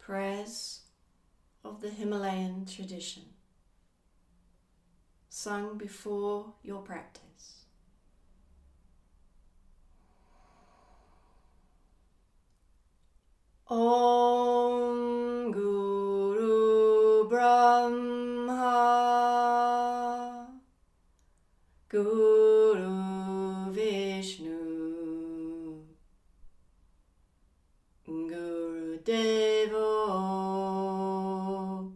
prayers of the Himalayan tradition, sung before your practice. Om Guru Brahma Guru Vishnu Guru Devo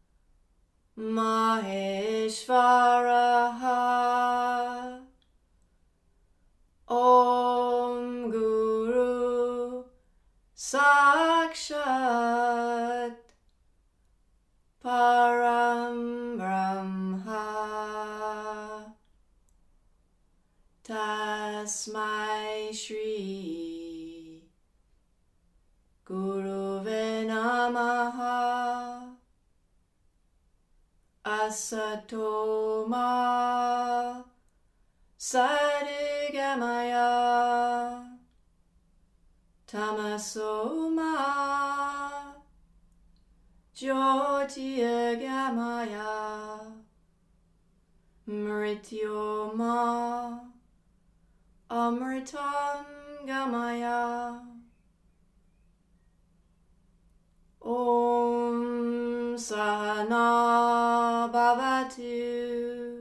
Maheshvaraha. Om Guru Sakshat Param Brahma Tasmai Shri Guruve Namaha. Asatoma Sadigamaya Tamasoma Jyotirgamaya Mrityoma Amritam Gamaya. Om Sahana Bhavatu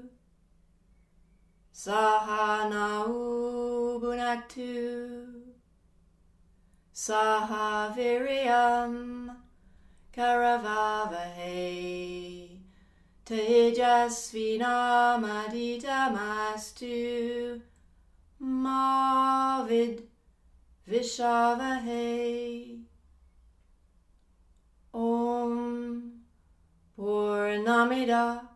Sahana Bhunaktu Saha Viryam Karavavahe Tejasvinamaditam Mavid Vishavahe. Om Purnamida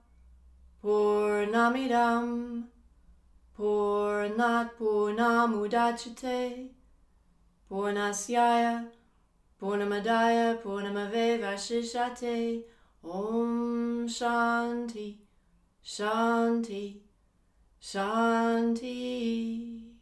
Purnamidam Purnat Purnamudachyate Purnasyaya Purnamadaya Purnamavevashishate. Om Shanti Shanti Shanti.